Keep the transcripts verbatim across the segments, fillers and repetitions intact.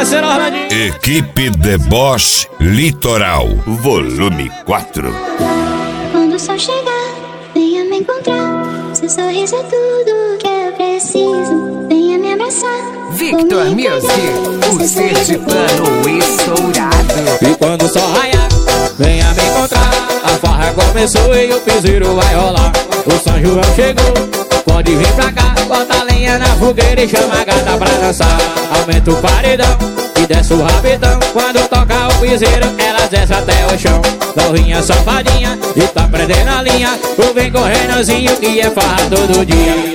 parceiro Orlandinho. Equipe Deboche Litoral, volume quatro. Quando o sol chegar, venha me encontrar. Seu sorriso é tudo que eu preciso. Venha me abraçar. Victor Music, o sergipano estourado. E quando o sol raiar, venha me encontrar. A farra começou e o piseiro vai rolar. O São João chegou, pode vir pra cá. Bota a lenha na fogueira e chama a gata pra dançar. Aumenta o paredão e desce o rabetão. Quando toca o piseiro, ela desce até o chão. Novinha safadinha e tá prendendo a linha. Tu vem correndozinho que é farra todo dia.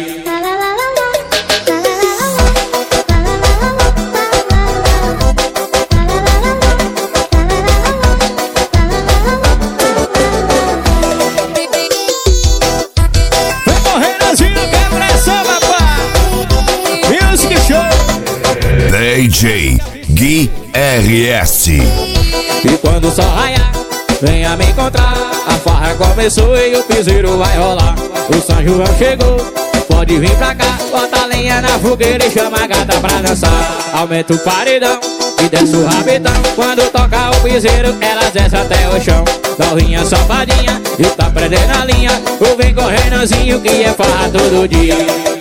D J Gui R S. E quando o sol raiar, venha me encontrar. A farra começou e o piseiro vai rolar. O São João chegou, pode vir pra cá. Bota a lenha na fogueira e chama a gata pra dançar. Aumenta o paredão e desce o rabetão. Quando toca o piseiro, ela desce até o chão. Novinha safadinha e tá prendendo a linha. Tu vem correndozinho que é farra todo dia.